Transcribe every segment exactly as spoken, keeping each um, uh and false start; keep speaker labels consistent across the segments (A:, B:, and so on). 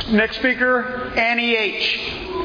A: Next speaker, Annie H.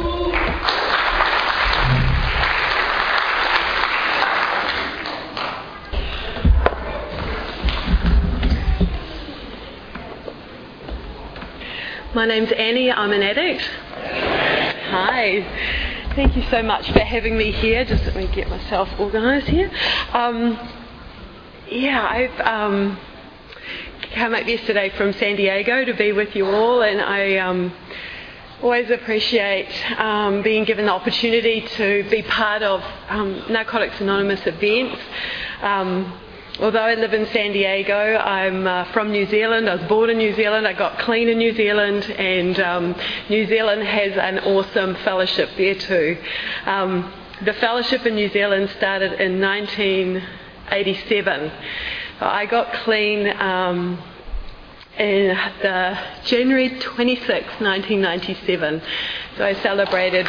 B: My name's Annie, I'm an addict. Hi. Thank you so much for having me here. Just let me get myself organised here. Um, yeah, I've um, come up yesterday from San Diego to be with you all, and I um, always appreciate um, being given the opportunity to be part of um, Narcotics Anonymous events. Um, Although I live in San Diego, I'm uh, from New Zealand. I was born in New Zealand. I got clean in New Zealand, and um, New Zealand has an awesome fellowship there too. Um, the fellowship in New Zealand started in nineteen eighty-seven. I got clean um, in the January twenty-sixth, nineteen ninety-seven. So I celebrated.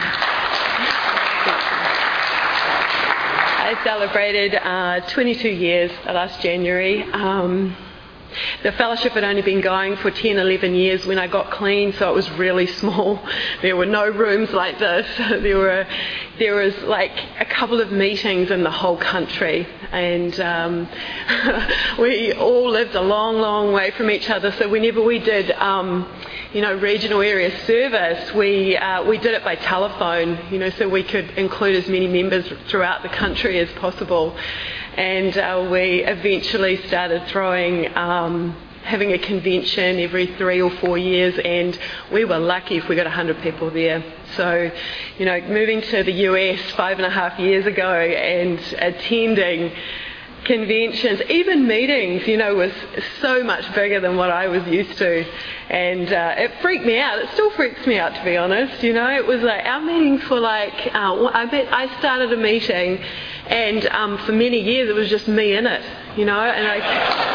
B: I celebrated uh, twenty-two years last January. Um, the fellowship had only been going for ten, eleven years when I got clean, so it was really small. There were no rooms like this. There were, there was like a couple of meetings in the whole country, and um, we all lived a long, long way from each other. So whenever we did, um, you know, regional area service, we uh, we did it by telephone, you know, so we could include as many members throughout the country as possible. And uh, we eventually started throwing, um, having a convention every three or four years, and we were lucky if we got one hundred people there. So, you know, moving to the U S five and a half years ago and attending conventions, even meetings, you know, was so much bigger than what I was used to, and uh, it freaked me out. It still freaks me out, to be honest. You know, it was like our meetings were like uh, I bet I started a meeting, and um, for many years it was just me in it, you know, and I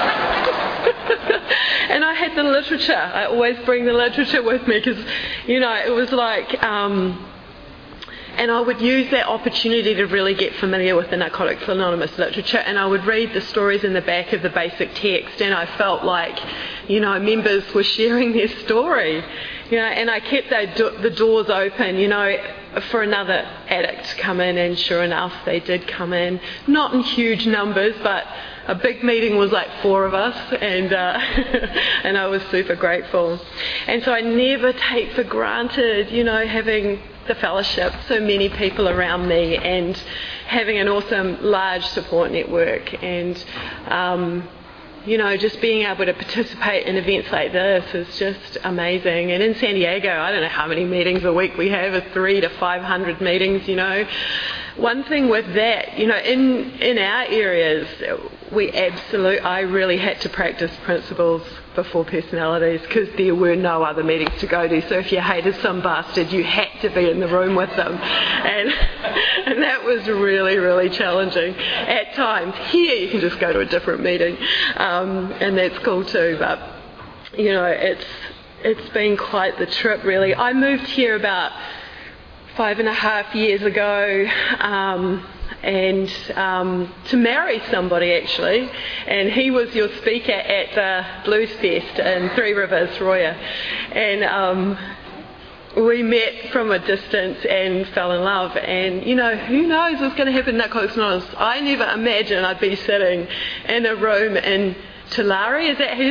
B: and I had the literature. I always bring the literature with me because, you know, it was like. Um, And I would use that opportunity to really get familiar with the Narcotics Anonymous literature, and I would read the stories in the back of the basic text, and I felt like, you know, members were sharing their story, you know, and I kept the, do- the doors open, you know, for another addict to come in, and sure enough, they did come in. Not in huge numbers, but a big meeting was like four of us, and uh, and I was super grateful. And so I never take for granted, you know, having the fellowship, so many people around me, and having an awesome large support network, and um, you know, just being able to participate in events like this is just amazing. And in San Diego, I don't know how many meetings a week we have, three to five hundred meetings, you know. One thing with that, you know, in, in our areas, we absolutely, I really had to practice principles before personalities, because there were no other meetings to go to. So if you hated some bastard, you had to be in the room with them. And, and that was really, really challenging at times. Here you can just go to a different meeting, um, and that's cool too. But, you know, it's it's been quite the trip, really. I moved here about five and a half years ago, um, and um, to marry somebody actually, and he was your speaker at the Blues Fest in Three Rivers, Roya, and um, we met from a distance and fell in love. And you know, who knows what's going to happen in Narcotics Anonymous? I never imagined I'd be sitting in a room in Tulare, is that his?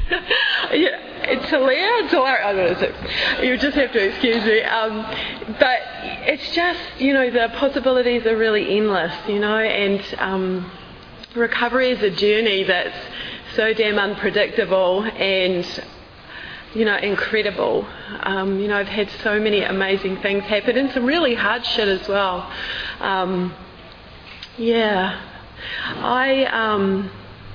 B: Yeah. Tulare, Tulare, I don't know, you just have to excuse me, um, but it's just, you know, the possibilities are really endless, you know, and um, recovery is a journey that's so damn unpredictable and, you know, incredible. Um, you know, I've had so many amazing things happen, and some really hard shit as well. Um, yeah, I... Um,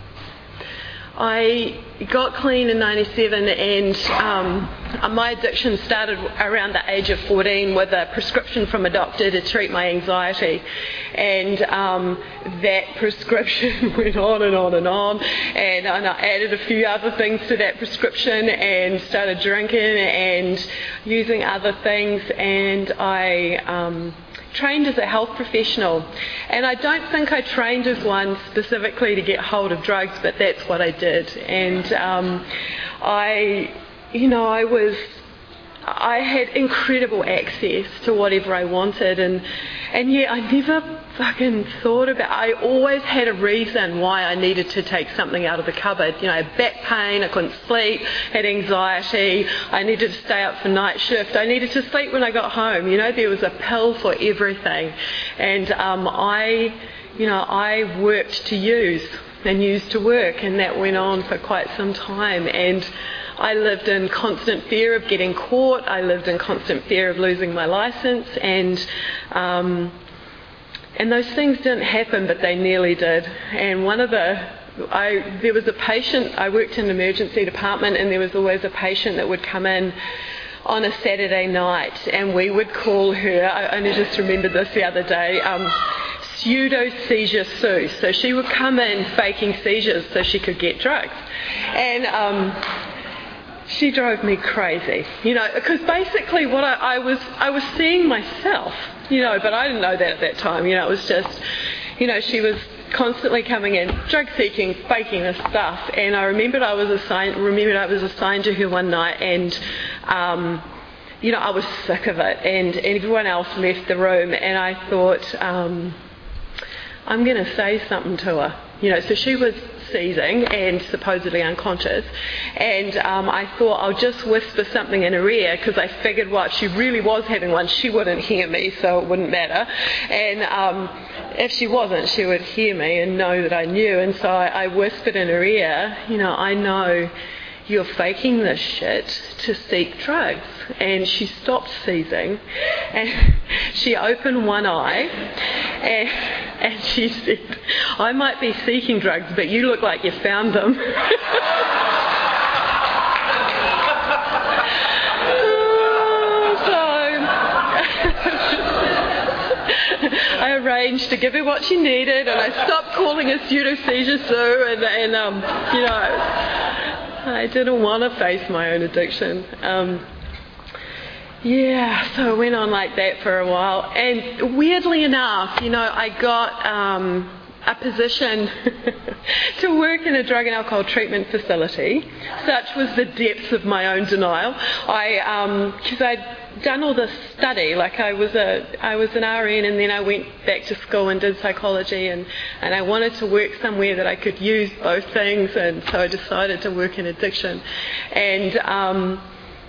B: I got clean in ninety-seven, and um, my addiction started around the age of fourteen with a prescription from a doctor to treat my anxiety. And um, that prescription went on and on and on, and, and I added a few other things to that prescription and started drinking and using other things, and I... Um, trained as a health professional, and I don't think I trained as one specifically to get hold of drugs, but that's what I did. And um, I, you know, I was I had incredible access to whatever I wanted, and and yet I never fucking thought about. I always had a reason why I needed to take something out of the cupboard. You know, I had back pain, I couldn't sleep, had anxiety, I needed to stay up for night shift, I needed to sleep when I got home. You know, there was a pill for everything, and um, I, you know, I worked to use and used to work, and that went on for quite some time. And I lived in constant fear of getting caught. I lived in constant fear of losing my license, and um, and those things didn't happen, but they nearly did. And one of the, I there was a patient. I worked in an emergency department, and there was always a patient that would come in on a Saturday night, and we would call her. I only just remembered this the other day. Um, Pseudo seizure Sue. So she would come in faking seizures so she could get drugs, and. Um, She drove me crazy, you know, because basically what I, I was, I was seeing myself, you know, but I didn't know that at that time, you know, it was just, you know, she was constantly coming in, drug seeking, faking this stuff, and I remembered I was assigned, remembered I was assigned to her one night, and, um, you know, I was sick of it, and, and everyone else left the room, and I thought, um, I'm going to say something to her, you know, so she was seizing and supposedly unconscious, and um, I thought I'll just whisper something in her ear, because I figured what she really was having one, she wouldn't hear me, so it wouldn't matter, and um, if she wasn't, she would hear me and know that I knew. And so I, I whispered in her ear, you know, I know you're faking this shit to seek drugs. And she stopped seizing, and she opened one eye, and, and she said, I might be seeking drugs, but you look like you found them. I arranged to give her what she needed, and I stopped calling her pseudo seizure Sue, and, and um, you know, I didn't want to face my own addiction. Um, yeah, so it went on like that for a while, and weirdly enough, you know, I got um, a position to work in a drug and alcohol treatment facility. Such was the depths of my own denial. I, because um, I'd done all this study, like I was a, I was an R N, and then I went back to school and did psychology, and, and I wanted to work somewhere that I could use both things, and so I decided to work in addiction. And um,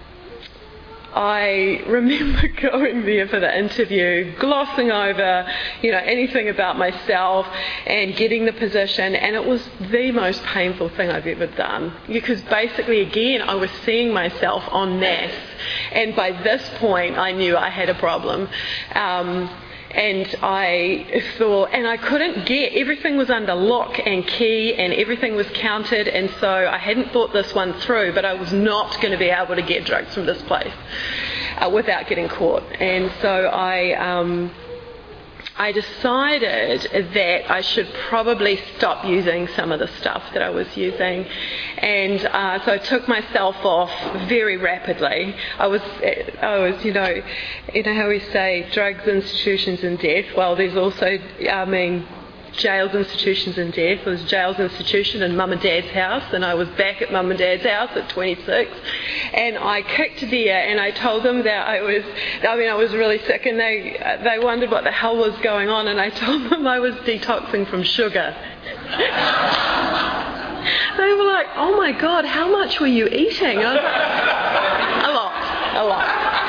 B: I remember going there for the interview, glossing over, you know, anything about myself and getting the position, and it was the most painful thing I've ever done, because basically, again, I was seeing myself en masse, and by this point, I knew I had a problem. Um, And I thought, and I couldn't get, everything was under lock and key, and everything was counted, and so I hadn't thought this one through, but I was not going to be able to get drugs from this place uh, without getting caught. And so I, um, I decided that I should probably stop using some of the stuff that I was using, and uh, so I took myself off very rapidly. I was, I was, you know, you know how we say drugs, institutions, and death. Well, there's also, I mean, jails, institutions, and death. There was jails, institution, and mum and dad's house, and I was back at mum and dad's house at twenty-six, and I kicked there, and I told them that I was, I mean, I was really sick, and they they wondered what the hell was going on, and I told them I was detoxing from sugar. They were like, oh my God, how much were you eating? I was like, a lot, a lot.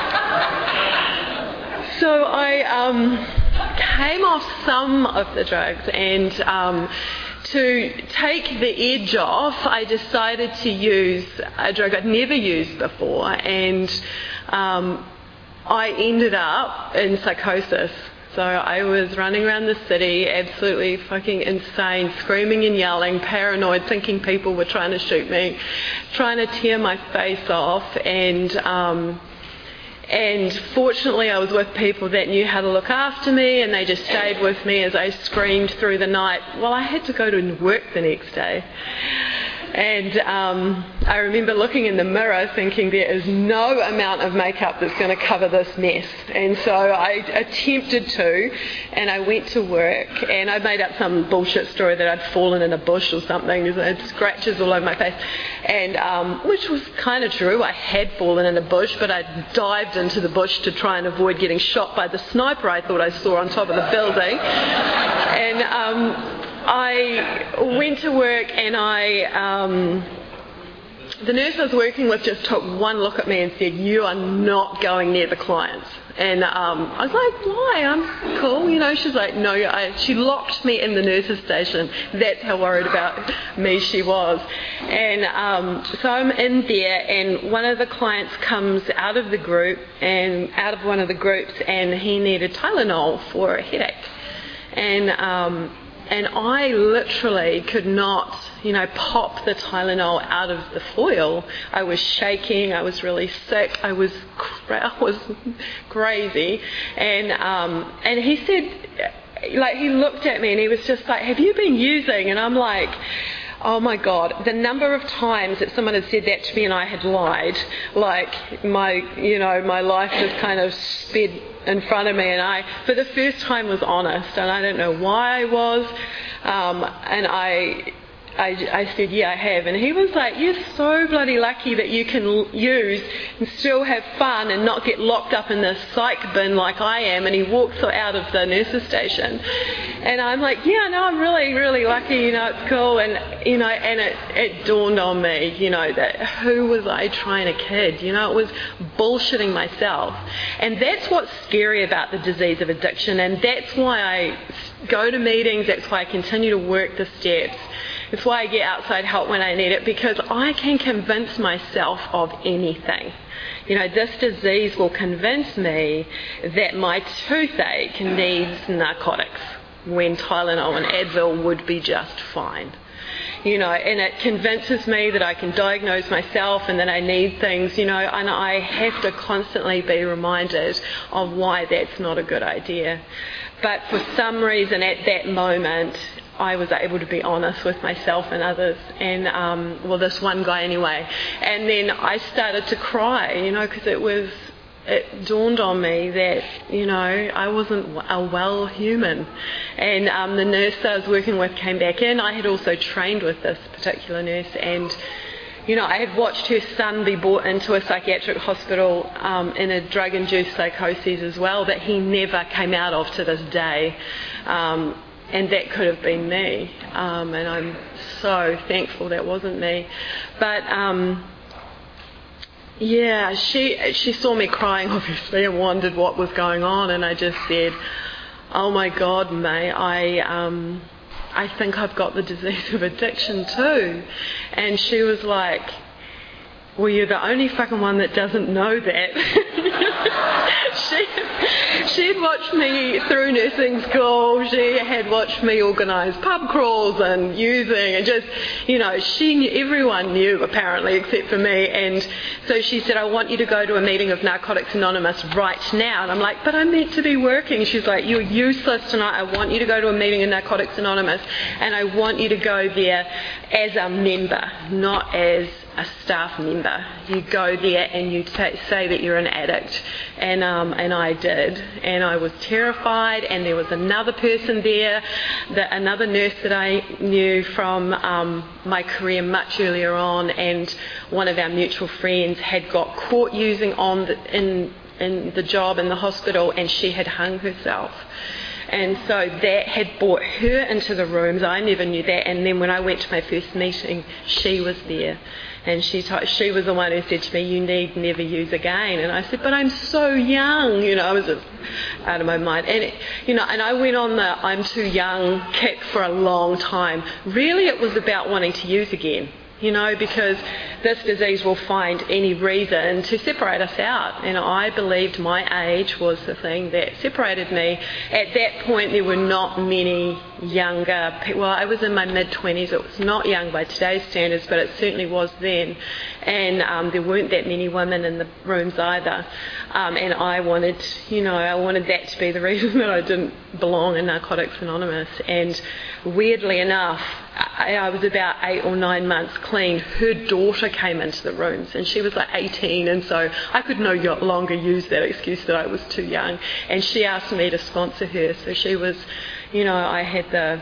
B: So I um, came off some of the drugs, and um, to take the edge off, I decided to use a drug I'd never used before, and um, I ended up in psychosis. So I was running around the city, absolutely fucking insane, screaming and yelling, paranoid, thinking people were trying to shoot me, trying to tear my face off, and um, and fortunately I was with people that knew how to look after me, and they just stayed with me as I screamed through the night. Well, I had to go to work the next day. And um, I remember looking in the mirror thinking there is no amount of makeup that's going to cover this mess. And so I attempted to, and I went to work, and I made up some bullshit story that I'd fallen in a bush or something. There's had scratches all over my face, and um, which was kind of true. I had fallen in a bush, but I dived into the bush to try and avoid getting shot by the sniper I thought I saw on top of the building. And um, I went to work, and I, um, the nurse I was working with just took one look at me and said, "You are not going near the clients." And um, I was like, "Why? I'm cool." You know, she's like, "No." I, she locked me in the nurse's station. That's how worried about me she was. And um, so I'm in there, and one of the clients comes out of the group, and out of one of the groups, and he needed Tylenol for a headache. And um, and I literally could not, you know, pop the Tylenol out of the foil. I was shaking. I was really sick. I was, I was crazy. And um, and he said, like, he looked at me and he was just like, "Have you been using?" And I'm like, oh my God, the number of times that someone had said that to me and I had lied, like my, you know, my life just kind of sped in front of me, and I, for the first time, was honest, and I don't know why I was, um, and I, I, I said, yeah, I have. And he was like, "You're so bloody lucky that you can l- use and still have fun and not get locked up in this psych bin like I am." And he walked out of the nurse's station. And I'm like, yeah, no, I'm really, really lucky, you know, it's cool. And, you know, and it, it dawned on me, you know, that who was I trying to kid? You know, it was bullshitting myself. And that's what's scary about the disease of addiction. And that's why I go to meetings. That's why I continue to work the steps. It's why I get outside help when I need it, because I can convince myself of anything. You know, this disease will convince me that my toothache needs narcotics when Tylenol and Advil would be just fine. You know, and it convinces me that I can diagnose myself and that I need things, you know, and I have to constantly be reminded of why that's not a good idea. But for some reason at that moment, I was able to be honest with myself and others, and um, well, this one guy anyway. And then I started to cry, you know, because it was, it dawned on me that, you know, I wasn't a well human. And um, the nurse that I was working with came back in. I had also trained with this particular nurse, and you know, I had watched her son be brought into a psychiatric hospital um, in a drug-induced psychosis as well, that he never came out of to this day. Um, And that could have been me, um, and I'm so thankful that wasn't me. But um, yeah, she she saw me crying, obviously, and wondered what was going on. And I just said, "Oh my God, May, I um, I think I've got the disease of addiction too." And she was like, "Well, you're the only fucking one that doesn't know that." she, she'd watched me through nursing school. She had watched me organise pub crawls and using, and just, you know, she knew, everyone knew apparently except for me. And so she said, "I want you to go to a meeting of Narcotics Anonymous right now." And I'm like, "But I'm meant to be working." She's like, "You're useless tonight. I want you to go to a meeting of Narcotics Anonymous, and I want you to go there as a member, not as a staff member. You go there and you t- say that you're an addict." And um, and I did, and I was terrified. And there was another person there, that another nurse that I knew from um, my career much earlier on, and one of our mutual friends had got caught using on the, in in the job in the hospital, and she had hung herself. And so that had brought her into the rooms. I never knew that. And then when I went to my first meeting, she was there. And she t- she was the one who said to me, "You need never use again." And I said, "But I'm so young." You know, I was just out of my mind. And, it, you know, and I went on the I'm too young kick for a long time. Really, it was about wanting to use again. You know, because this disease will find any reason to separate us out. And I believed my age was the thing that separated me. At that point, there were not many younger. Well, I was in my mid-twenties. It was not young by today's standards, but it certainly was then. And um, there weren't that many women in the rooms either. Um, and I wanted, you know, I wanted that to be the reason that I didn't belong in Narcotics Anonymous. And weirdly enough, I, I was about eight or nine months clean. Her daughter came into the rooms, and she was like eighteen, and so I could no longer use that excuse that I was too young. And she asked me to sponsor her, so she was, you know, I had the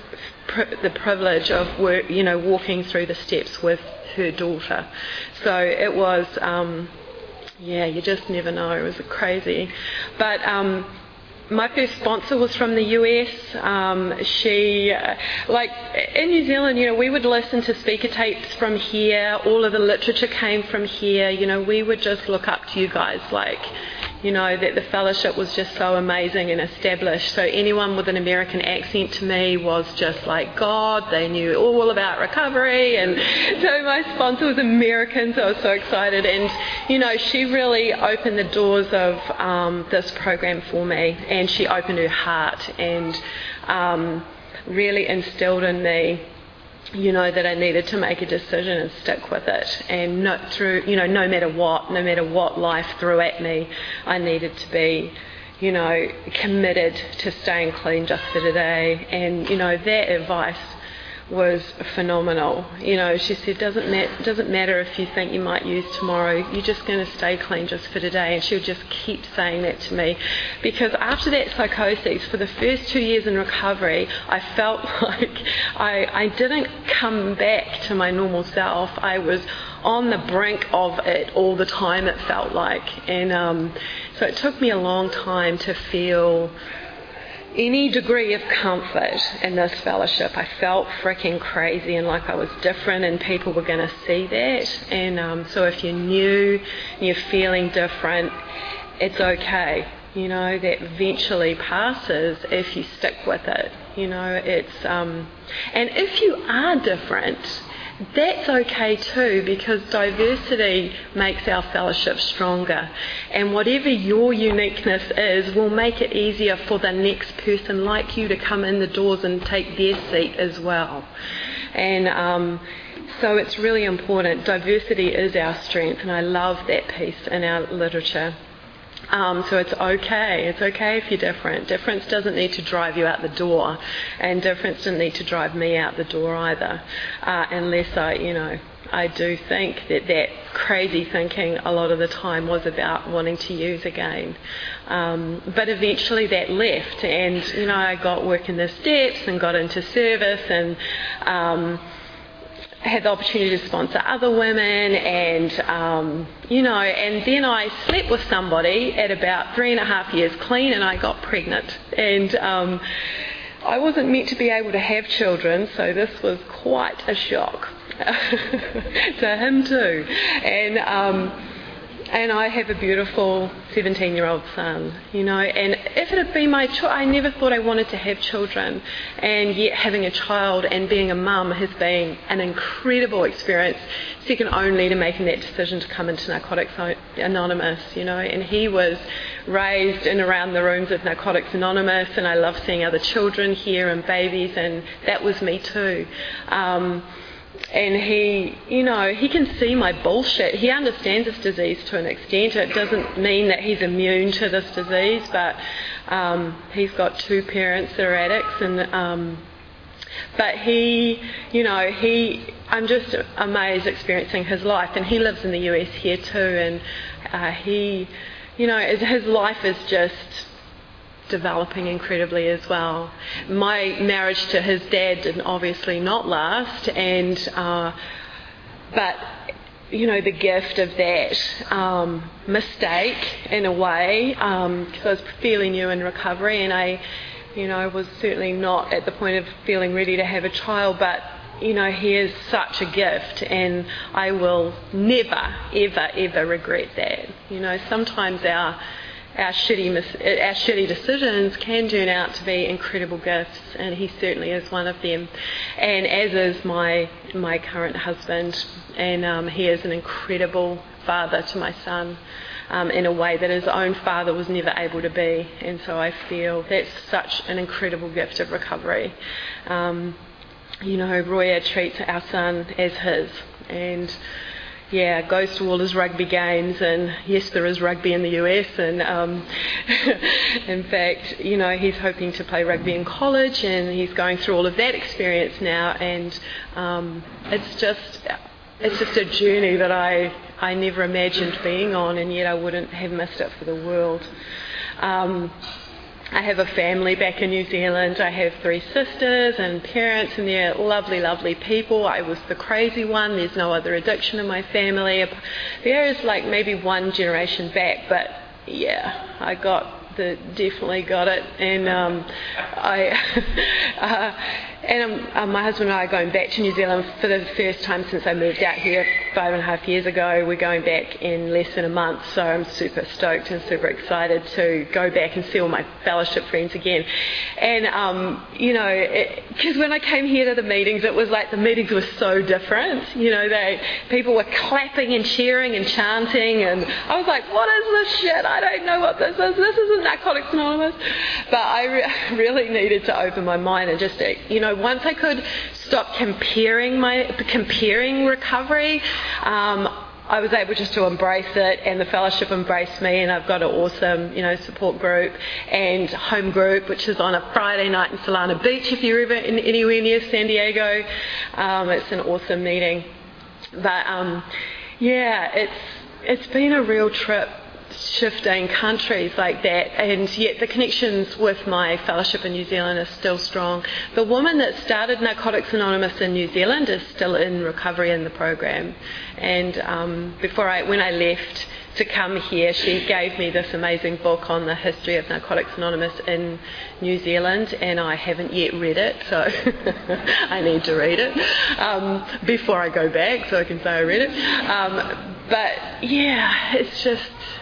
B: the privilege of work, you know, walking through the steps with her daughter. So it was, um, yeah, you just never know. It was crazy, but. Um, My first sponsor was from the U S. Um, she, uh, like in New Zealand, you know, we would listen to speaker tapes from here. All of the literature came from here. You know, we would just look up to you guys, like, you know, that the fellowship was just so amazing and established. So anyone with an American accent to me was just like God. They knew all about recovery. And so my sponsor was American, so I was so excited. And, you know, she really opened the doors of um, this program for me. And she opened her heart and um, really instilled in me, you know, that I needed to make a decision and stick with it. And not through, you know, no matter what, no matter what life threw at me, I needed to be, you know, committed to staying clean just for today. And, you know, that advice was phenomenal. You know, she said, doesn't ma- doesn't matter if you think you might use tomorrow, you're just going to stay clean just for today. And she would just keep saying that to me, because after that psychosis, for the first two years in recovery, I felt like I, I didn't come back to my normal self. I was on the brink of it all the time, it felt like. And um, so it took me a long time to feel any degree of comfort in this fellowship. I felt freaking crazy and like I was different, and people were going to see that. And um, so if you're new and you're feeling different, it's okay. You know, that eventually passes if you stick with it. You know, it's um, and if you are different, that's okay too, because diversity makes our fellowship stronger. And whatever your uniqueness is will make it easier for the next person like you to come in the doors and take their seat as well. And um, so it's really important. Diversity is our strength, and I love that piece in our literature. Um, so it's okay. It's okay if you're different. Difference doesn't need to drive you out the door, and difference didn't need to drive me out the door either, uh, unless I, you know, I do think that that crazy thinking a lot of the time was about wanting to use again. Um, but eventually that left, and, you know, I got work in the steps and got into service, and um, had the opportunity to sponsor other women, and um, you know, and then I slept with somebody at about three and a half years clean, and I got pregnant, and um, I wasn't meant to be able to have children, so this was quite a shock to him too. And um, and I have a beautiful seventeen-year-old son, you know, and if it had been my choice, I never thought I wanted to have children, and yet having a child and being a mum has been an incredible experience, second only to making that decision to come into Narcotics Anonymous, you know. And he was raised in around the rooms of Narcotics Anonymous, and I love seeing other children here and babies, and that was me too. Um, And he, you know, he can see my bullshit. He understands this disease to an extent. It doesn't mean that he's immune to this disease, but um, he's got two parents that are addicts, and um, but he, you know, he, I'm just amazed experiencing his life, and he lives in the U S here too, and uh, he, you know, his life is just developing incredibly as well. My marriage to his dad did obviously not last, and uh, but you know, the gift of that um, mistake in a way, because um, I was fairly new in recovery, and I, you know, was certainly not at the point of feeling ready to have a child, but you know, he is such a gift, and I will never, ever, ever regret that. You know, sometimes our our shitty, mis- our shitty decisions can turn out to be incredible gifts, and he certainly is one of them. And as is my my current husband, and um, he is an incredible father to my son. Um, in a way that his own father was never able to be, and so I feel that's such an incredible gift of recovery. Um, you know, Roya treats our son as his, and yeah, goes to all his rugby games, and yes, there is rugby in the U S, and um, in fact, you know, he's hoping to play rugby in college, and he's going through all of that experience now, and um, it's just it's just a journey that I I never imagined being on, and yet I wouldn't have missed it for the world. Um, I have a family back in New Zealand. I have three sisters and parents, and they're lovely, lovely people. I was the crazy one. There's no other addiction in my family. There is like maybe one generation back, but yeah, I got the definitely got it, and um, I uh, and um, uh, my husband and I are going back to New Zealand for the first time since I moved out here five and a half years ago. We're going back in less than a month, so I'm super stoked and super excited to go back and see all my fellowship friends again. And um, you know, because when I came here to the meetings, it was like the meetings were so different. You know, they people were clapping and cheering and chanting, and I was like, what is this shit? I don't know what this is. This isn't Narcotics Anonymous. But I re- really needed to open my mind and just, you know, once I could stop comparing my comparing recovery, um, I was able just to embrace it, and the fellowship embraced me, and I've got an awesome, you know, support group and home group, which is on a Friday night in Solana Beach if you're ever in, anywhere near San Diego. Um, it's an awesome meeting. But um, yeah, it's it's been a real trip, shifting countries like that, and yet the connections with my fellowship in New Zealand are still strong. The woman that started Narcotics Anonymous in New Zealand is still in recovery in the program, and um, before I, when I left to come here, she gave me this amazing book on the history of Narcotics Anonymous in New Zealand, and I haven't yet read it, so I need to read it um, before I go back, so I can say I read it. Um, but yeah, it's just.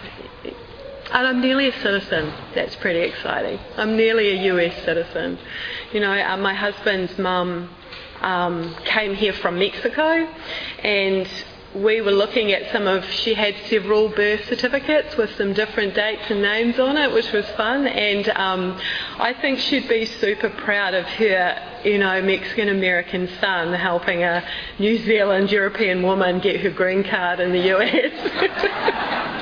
B: And I'm nearly a citizen. That's pretty exciting. I'm nearly a U S citizen. You know, uh, my husband's mum um, came here from Mexico, and we were looking at some of, she had several birth certificates with some different dates and names on it, which was fun. And um, I think she'd be super proud of her, you know, Mexican-American son helping a New Zealand European woman get her green card in the U S.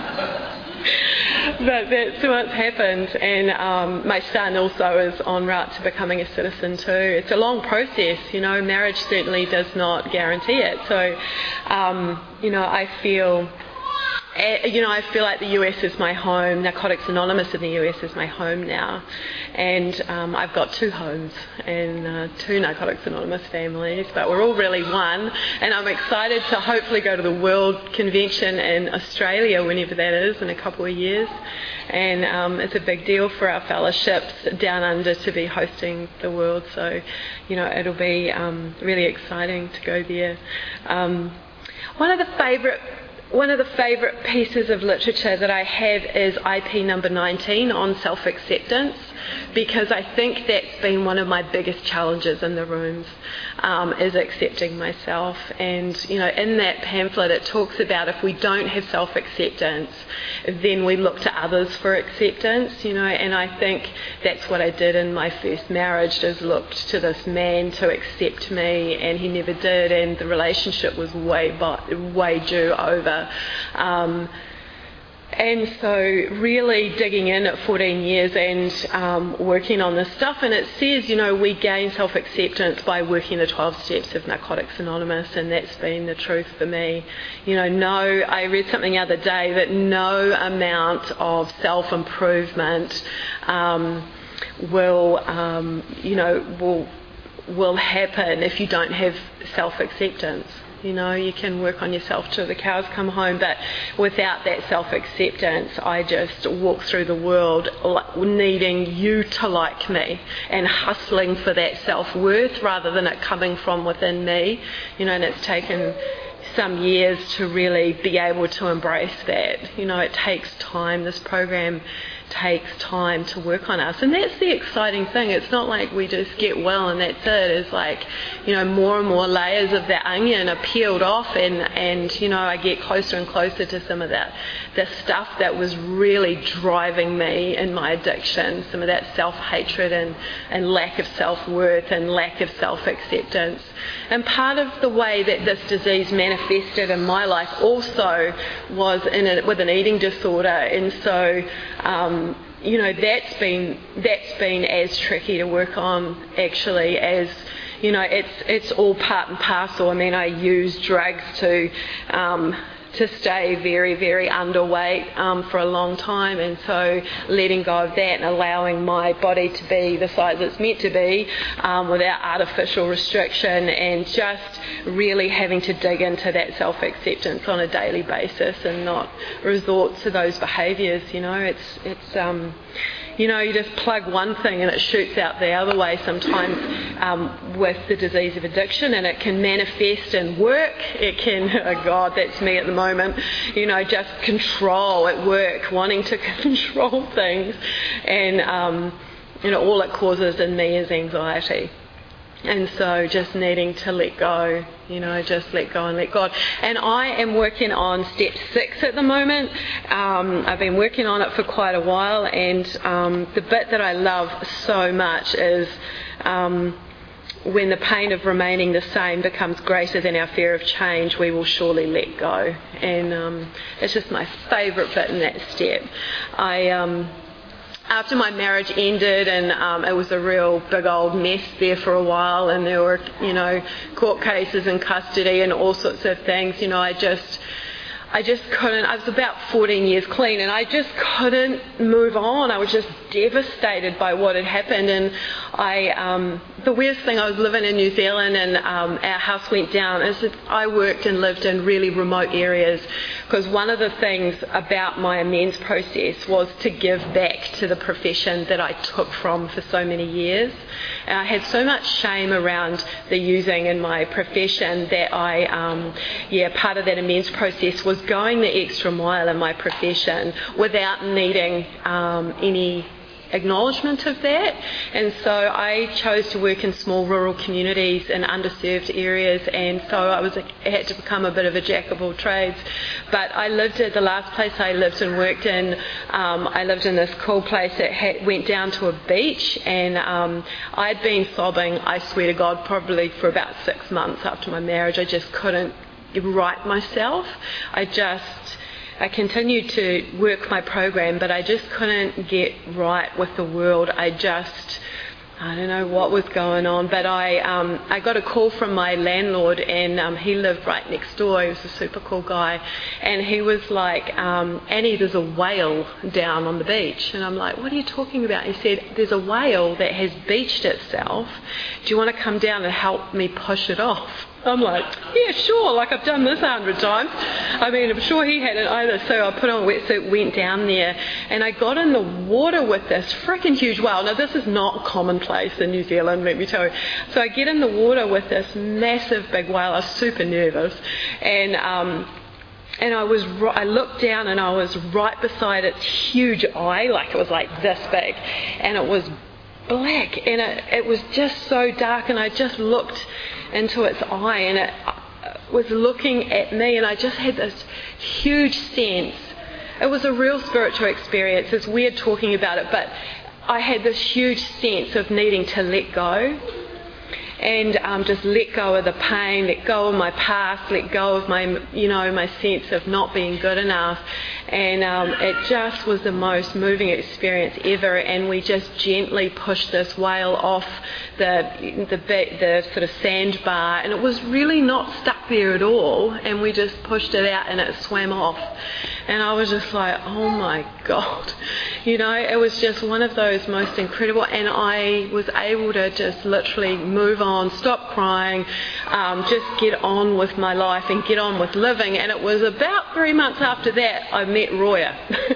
B: But that's what's happened, and um, my son also is en route to becoming a citizen too. It's a long process, you know, marriage certainly does not guarantee it. So, um, you know, I feel, you know, I feel like the U S is my home. Narcotics Anonymous in the U S is my home now, and um, I've got two homes and uh, two Narcotics Anonymous families, but we're all really one. And I'm excited to hopefully go to the World Convention in Australia, whenever that is, in a couple of years. And um, it's a big deal for our fellowships down under to be hosting the world. So, you know, it'll be um, really exciting to go there. Um, one of the favourite One of the favourite pieces of literature that I have is I P number nineteen on self-acceptance, because I think that's been one of my biggest challenges in the rooms, um, is accepting myself. And, you know, in that pamphlet it talks about if we don't have self-acceptance, then we look to others for acceptance, you know, and I think that's what I did in my first marriage, is looked to this man to accept me, and he never did, and the relationship was way, way due over. Um, and so really digging in at fourteen years and um, working on this stuff, and it says, you know, we gain self-acceptance by working the twelve steps of Narcotics Anonymous, and that's been the truth for me. You know, no, I read something the other day that no amount of self-improvement um, will, um, you know, will will happen if you don't have self-acceptance. You know, you can work on yourself till the cows come home, but without that self-acceptance, I just walk through the world needing you to like me and hustling for that self-worth rather than it coming from within me. You know, and it's taken some years to really be able to embrace that. You know, it takes time. This program takes time to work on us, and that's the exciting thing. It's not like we just get well and that's it. It's like, you know, more and more layers of that onion are peeled off, and and you know, I get closer and closer to some of that the stuff that was really driving me in my addiction, some of that self-hatred and and lack of self-worth and lack of self-acceptance. And part of the way that this disease manifested in my life also was in a, with an eating disorder, and so um, you know, that's been that's been as tricky to work on actually as, you know, it's it's all part and parcel. I mean, I use drugs to um, to stay very, very underweight um, for a long time, and so letting go of that and allowing my body to be the size it's meant to be um, without artificial restriction, and just really having to dig into that self-acceptance on a daily basis and not resort to those behaviours. You know, it's it's um, you know, you just plug one thing and it shoots out the other way sometimes um, with the disease of addiction, and it can manifest in work. It can, oh God, that's me at the moment, you know, just control at work, wanting to control things, and, um, you know, all it causes in me is anxiety. And so just needing to let go, you know, just let go and let God. And I am working on step six at the moment. Um, I've been working on it for quite a while, and um, the bit that I love so much is um, when the pain of remaining the same becomes greater than our fear of change, we will surely let go. And um, it's just my favourite bit in that step. I... Um, After my marriage ended, and um, it was a real big old mess there for a while, and there were, you know, court cases and custody and all sorts of things, you know, I just, I just couldn't, I was about fourteen years clean, and I just couldn't move on. I was just devastated by what had happened, and I, um, the weirdest thing, I was living in New Zealand, and um, our house went down. Is that I worked and lived in really remote areas, because one of the things about my amends process was to give back to the profession that I took from for so many years. And I had so much shame around the using in my profession that I, um, yeah, part of that amends process was going the extra mile in my profession without needing um, any acknowledgement of that. And so I chose to work in small rural communities in underserved areas, and so I was I had to become a bit of a jack of all trades. But I lived at the last place I lived and worked in, um, I lived in this cool place that had, went down to a beach, and um, I'd been sobbing, I swear to God, probably for about six months after my marriage. I just couldn't right myself. I just I continued to work my program, but I just couldn't get right with the world. I just, I don't know what was going on, but I um, I got a call from my landlord, and um, he lived right next door. He was a super cool guy, and he was like, um, Annie, there's a whale down on the beach. And I'm like, what are you talking about? He said, there's a whale that has beached itself. Do you want to come down and help me push it off? I'm like, yeah, sure, like I've done this a hundred times. I mean, I'm sure he hadn't either, so I put on a wetsuit, went down there, and I got in the water with this freaking huge whale. Now, this is not commonplace in New Zealand, let me tell you. So I get in the water with this massive big whale. I was super nervous, and um, and I was, I looked down, and I was right beside its huge eye, like it was like this big, and it was black, and it, it was just so dark, and I just looked into its eye, and it was looking at me, and I just had this huge sense. It was a real spiritual experience. It's weird talking about it, but I had this huge sense of needing to let go, and um, just let go of the pain, let go of my past, let go of my, you know, my sense of not being good enough. And um, it just was the most moving experience ever. And we just gently pushed this whale off the the, the sort of sandbar, and it was really not stuck there at all. And we just pushed it out, and it swam off. And I was just like, oh my God, you know, it was just one of those most incredible. And I was able to just literally move on on, stop crying, um, just get on with my life and get on with living. And it was about three months after that I met Roya.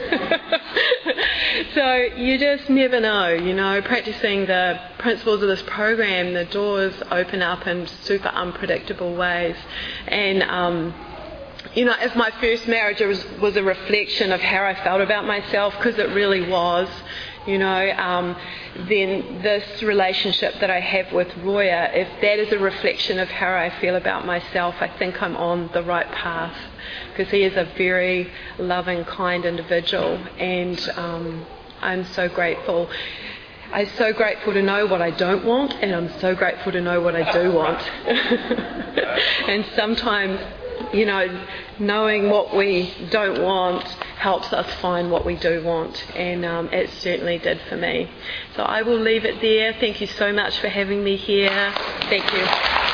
B: So you just never know, you know, practicing the principles of this program, the doors open up in super unpredictable ways. And um, you know, if my first marriage was, was a reflection of how I felt about myself, because it really was, you know, um, then this relationship that I have with Roya, if that is a reflection of how I feel about myself, I think I'm on the right path, because he is a very loving, kind individual, and um, I'm so grateful. I'm so grateful to know what I don't want, and I'm so grateful to know what I do want. And sometimes, you know, knowing what we don't want helps us find what we do want, and um, it certainly did for me. So I will leave it there. Thank you so much for having me here. Thank you.